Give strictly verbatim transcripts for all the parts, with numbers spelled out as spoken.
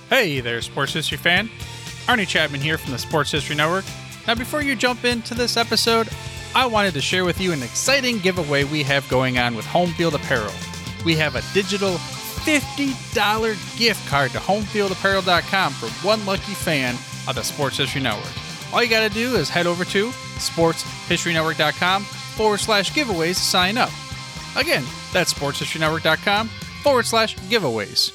Hey there, Sports History fan. Arnie Chapman here from the Sports History Network. Now, before you jump into this episode, I wanted to share with you an exciting giveaway we have going on with Home Field Apparel. We have a digital fifty dollars gift card to home field apparel dot com for one lucky fan of the Sports History Network. All you got to do is head over to sports history network dot com forward slash giveaways to sign up. Again, that's sports history network dot com forward slash giveaways.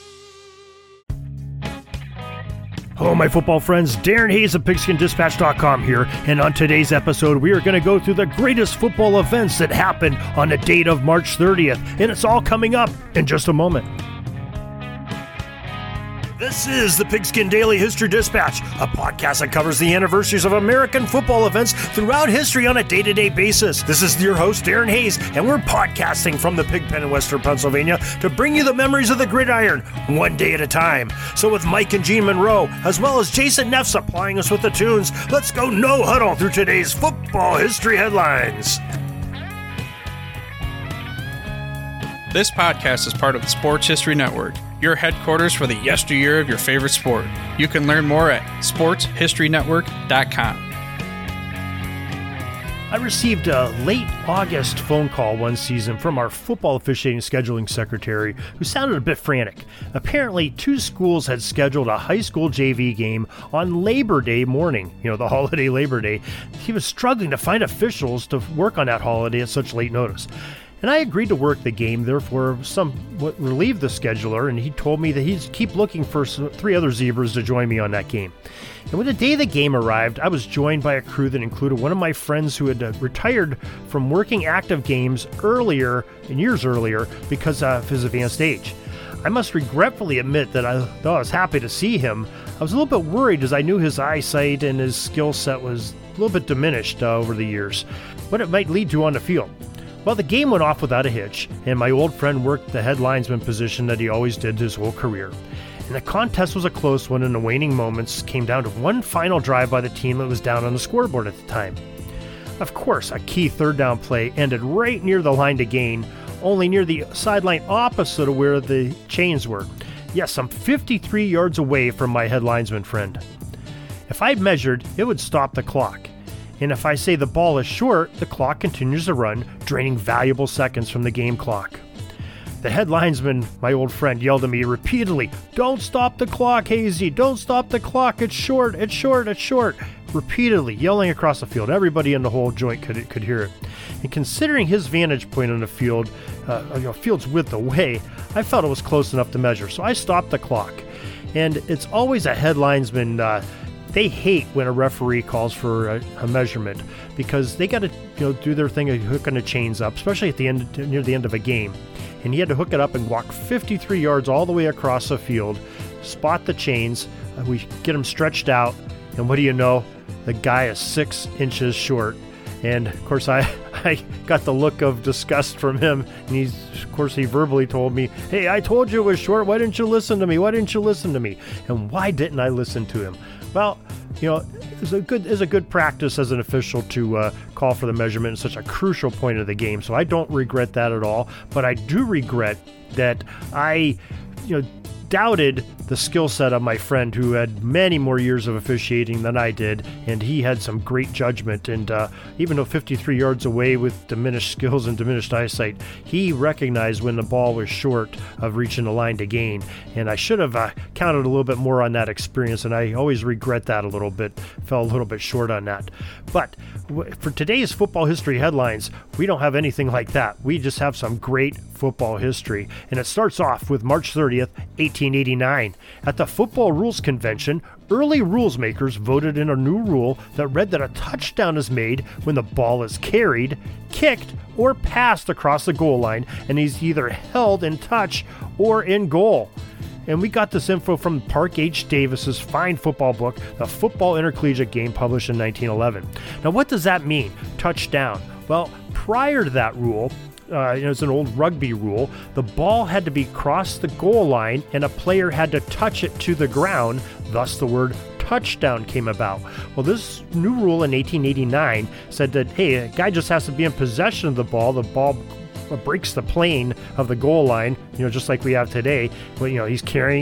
Hello, my football friends. Darren Hayes of pigskin dispatch dot com here, and on today's episode, we are going to go through the greatest football events that happened on the date of March thirtieth, and it's all coming up in just a moment. This is the Pigskin Daily History Dispatch, a podcast that covers the anniversaries of American football events throughout history on a day-to-day basis. This is your host, Darren Hayes, and we're podcasting from the Pigpen in Western Pennsylvania to bring you the memories of the gridiron, one day at a time. So with Mike and Gene Monroe, as well as Jason Neff supplying us with the tunes, let's go no huddle through today's football history headlines. This podcast is part of the Sports History Network, your headquarters for the yesteryear of your favorite sport. You can learn more at sports history network dot com. I received a late August phone call one season from our football officiating scheduling secretary who sounded a bit frantic. Apparently, two schools had scheduled a high school J V game on Labor Day morning, you know, the holiday Labor Day. He was struggling to find officials to work on that holiday at such late notice. And I agreed to work the game, therefore somewhat relieved the scheduler, and he told me that he'd keep looking for some, three other zebras to join me on that game. And when the day the game arrived, I was joined by a crew that included one of my friends who had uh, retired from working active games earlier, in years earlier, because of his advanced age. I must regretfully admit that I, though I was happy to see him, I was a little bit worried as I knew his eyesight and his skill set was a little bit diminished uh, over the years, what it might lead to on the field. Well, the game went off without a hitch, and my old friend worked the head linesman position that he always did his whole career. And the contest was a close one, and the waning moments came down to one final drive by the team that was down on the scoreboard at the time. Of course, a key third down play ended right near the line to gain, only near the sideline opposite of where the chains were. Yes, I'm fifty-three yards away from my head linesman friend. If I'd measured, it would stop the clock. And if I say the ball is short, the clock continues to run, draining valuable seconds from the game clock. The head linesman, my old friend, yelled at me repeatedly, "Don't stop the clock, Hazy! Don't stop the clock! It's short! It's short! It's short!" Repeatedly, yelling across the field. Everybody in the whole joint could could hear it. And considering his vantage point on the field, uh, you know, field's width away, I felt it was close enough to measure. So I stopped the clock. And it's always a head linesman. Uh, They hate when a referee calls for a, a measurement because they got to, you know, do their thing of hooking the chains up, especially at the end, near the end of a game. And he had to hook it up and walk fifty-three yards all the way across the field, spot the chains. Uh, we get them stretched out, and what do you know? The guy is six inches short. And of course, I, I got the look of disgust from him. And he's, of course, he verbally told me, "Hey, I told you it was short. Why didn't you listen to me? Why didn't you listen to me?" And why didn't I listen to him? Well, you know, it's a good it's a good practice as an official to uh, call for the measurement in such a crucial point of the game. So I don't regret that at all. But I do regret that I, you know, doubted the skill set of my friend who had many more years of officiating than I did, and he had some great judgment. And uh, even though fifty-three yards away with diminished skills and diminished eyesight, he recognized when the ball was short of reaching the line to gain. And I should have uh, counted a little bit more on that experience, and I always regret that a little bit. Fell a little bit short on that. But w- for today's football history headlines, we don't have anything like that. We just have some great football history. And it starts off with March thirtieth, eighteen eighty-nine. At the Football Rules Convention, early rules makers voted in a new rule that read that a touchdown is made when the ball is carried, kicked, or passed across the goal line and is either held in touch or in goal. And we got this info from Park H. Davis's fine football book, The Football Intercollegiate Game, published in nineteen eleven. Now, what does that mean, touchdown? Well, prior to that rule, Uh, you know, it's an old rugby rule. The ball had to be across the goal line and a player had to touch it to the ground. Thus, the word touchdown came about. Well, this new rule in eighteen eighty-nine said that, hey, a guy just has to be in possession of the ball. The ball breaks the plane of the goal line, you know, just like we have today. But, you know, he's carrying it,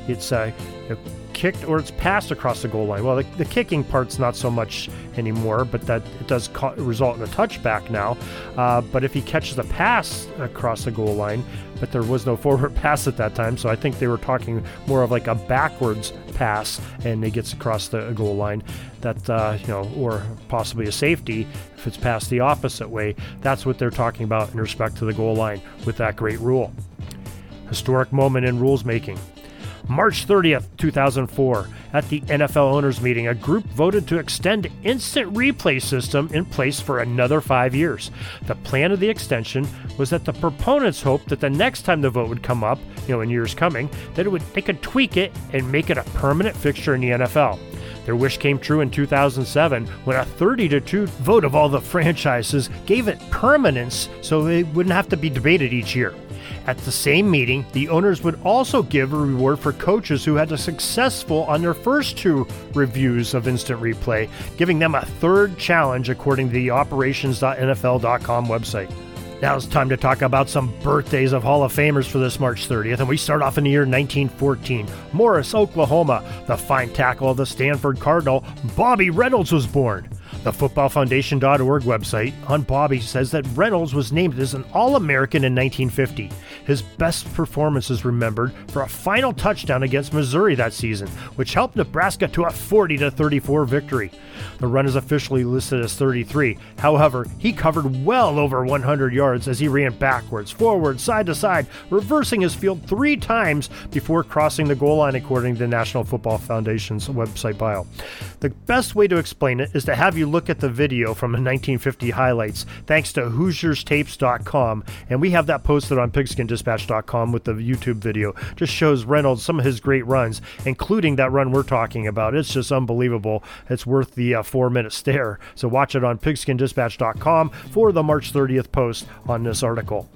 it's uh, kicked or it's passed across the goal line. Well, the, the kicking part's not so much anymore, but that it does co- result in a touchback now. Uh, but if he catches a pass across the goal line, but there was no forward pass at that time, so I think they were talking more of like a backwards pass, and he gets across the goal line, that uh, you know, or possibly a safety if it's passed the opposite way. That's what they're talking about in respect to the goal line with that great rule. Historic moment in rules making. March thirtieth, two thousand four, at the N F L owners meeting, a group voted to extend instant replay system in place for another five years. The plan of the extension was that the proponents hoped that the next time the vote would come up, you know, in years coming, that it would they could tweak it and make it a permanent fixture in the N F L. Their wish came true in two thousand seven when a thirty to two vote of all the franchises gave it permanence so it wouldn't have to be debated each year. At the same meeting, the owners would also give a reward for coaches who had a successful on their first two reviews of instant replay, giving them a third challenge according to the operations dot N F L dot com website. Now it's time to talk about some birthdays of Hall of Famers for this March thirtieth, and we start off in the year nineteen fourteen. Morris, Oklahoma, the fine tackle of the Stanford Cardinal, Bobby Reynolds, was born. The football foundation dot org website on Bobby says that Reynolds was named as an All-American in nineteen fifty. His best performance is remembered for a final touchdown against Missouri that season, which helped Nebraska to a forty to thirty-four victory. The run is officially listed as thirty-three. However, he covered well over one hundred yards as he ran backwards, forward, side to side, reversing his field three times before crossing the goal line, according to the National Football Foundation's website bio. The best way to explain it is to have you look at the video from the nineteen fifty highlights, thanks to Hoosiers Tapes dot com, and we have that posted on Pigskin Dispatch dot com with the YouTube video. Just shows Reynolds some of his great runs, including that run we're talking about. It's just unbelievable. It's worth the uh, four-minute stare. So watch it on Pigskin Dispatch dot com for the March thirtieth post on this article.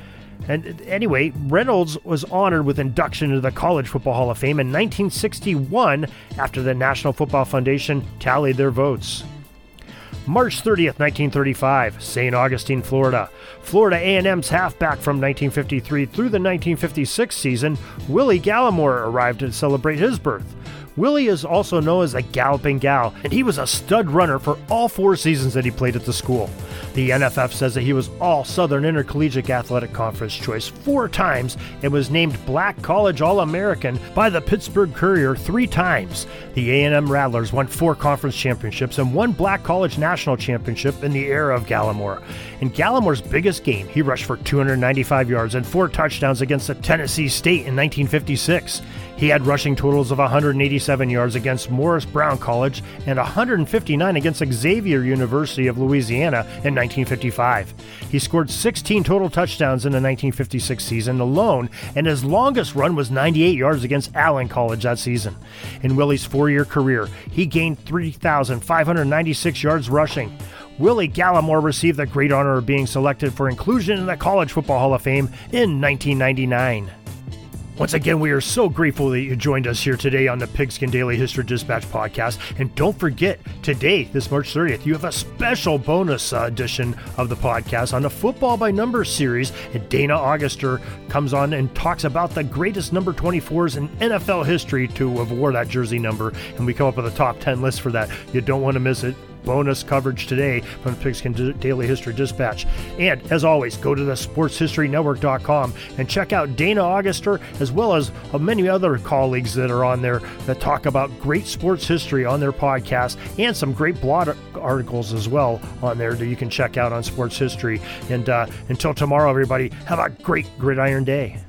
And anyway, Reynolds was honored with induction into the College Football Hall of Fame in nineteen sixty-one after the National Football Foundation tallied their votes. March thirtieth, nineteen thirty-five, Saint Augustine, Florida. Florida A and M's halfback from nineteen fifty-three through the nineteen fifty-six season, Willie Gallimore, arrived to celebrate his birth. Willie is also known as a Galloping Gal, and he was a stud runner for all four seasons that he played at the school. The N F F says that he was All-Southern Intercollegiate Athletic Conference choice four times and was named Black College All-American by the Pittsburgh Courier three times. The A and M Rattlers won four conference championships and one Black College National Championship in the era of Gallimore. In Gallimore's biggest game, he rushed for two hundred ninety-five yards and four touchdowns against Tennessee State in nineteen fifty-six. He had rushing totals of one hundred eighty-seven yards against Morris Brown College and one hundred fifty-nine against Xavier University of Louisiana in nineteen fifty-five. He scored sixteen total touchdowns in the nineteen fifty-six season alone, and his longest run was ninety-eight yards against Allen College that season. In Willie's four-year career, he gained three thousand five hundred ninety-six yards rushing. Willie Gallimore received the great honor of being selected for inclusion in the College Football Hall of Fame in nineteen ninety-nine. Once again, we are so grateful that you joined us here today on the Pigskin Daily History Dispatch podcast. And don't forget, today, this March thirtieth, you have a special bonus uh, edition of the podcast on the Football by Numbers series. And Dana Auguster comes on and talks about the greatest number twenty-fours in N F L history to have wore that jersey number. And we come up with a top ten list for that. You don't want to miss it. Bonus coverage today from the Pigskin Daily History Dispatch. And as always, go to the sports history network dot com and check out Dana Auguster as well as many other colleagues that are on there that talk about great sports history on their podcast, and some great blog articles as well on there that you can check out on Sports History. And uh, until tomorrow, everybody, have a great Gridiron Day.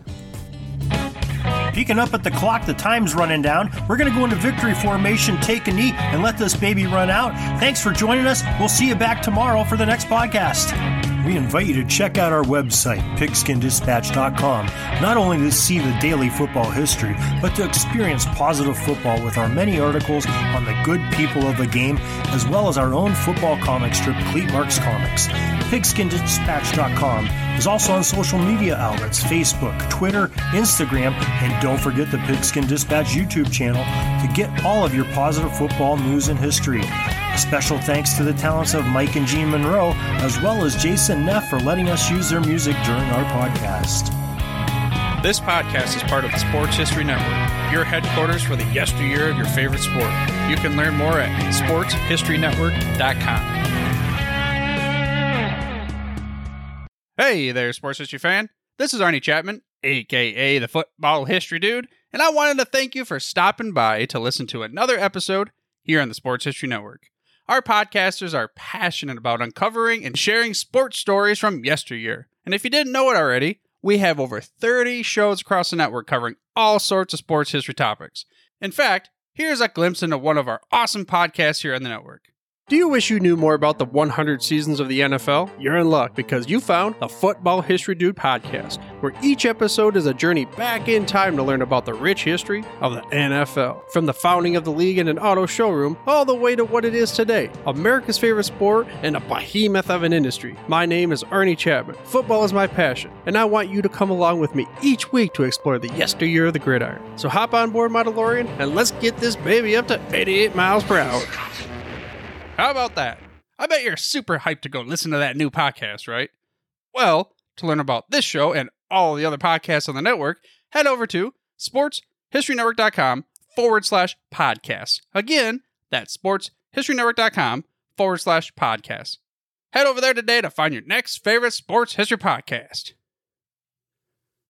Peeking up at the clock, the time's running down. We're going to go into victory formation, take a knee, and let this baby run out. Thanks for joining us. We'll see you back tomorrow for the next podcast. We invite you to check out our website, pigskin dispatch dot com, not only to see the daily football history, but to experience positive football with our many articles on the good people of the game, as well as our own football comic strip, Cleat Marks Comics. pigskin dispatch dot com is also on social media outlets, Facebook, Twitter, Instagram, and don't forget the Pigskin Dispatch YouTube channel to get all of your positive football news and history. A special thanks to the talents of Mike and Jean Monroe, as well as Jason Neff for letting us use their music during our podcast. This podcast is part of the Sports History Network, your headquarters for the yesteryear of your favorite sport. You can learn more at sports history network dot com. Hey there, sports history fan. This is Arnie Chapman, aka the Football History Dude, and I wanted to thank you for stopping by to listen to another episode here on the Sports History Network. Our podcasters are passionate about uncovering and sharing sports stories from yesteryear. And if you didn't know it already, we have over thirty shows across the network covering all sorts of sports history topics. In fact, here's a glimpse into one of our awesome podcasts here on the network. Do you wish you knew more about the one hundred seasons of the N F L? You're in luck because you found the Football History Dude podcast, where each episode is a journey back in time to learn about the rich history of the N F L. From the founding of the league in an auto showroom, all the way to what it is today, America's favorite sport and a behemoth of an industry. My name is Arnie Chapman. Football is my passion, and I want you to come along with me each week to explore the yesteryear of the gridiron. So hop on board my DeLorean and let's get this baby up to eighty-eight miles per hour. How about that? I bet you're super hyped to go listen to that new podcast, right? Well, to learn about this show and all the other podcasts on the network, head over to sports history network dot com forward slash podcasts. Again, that's sports history network dot com forward slash podcasts. Head over there today to find your next favorite sports history podcast.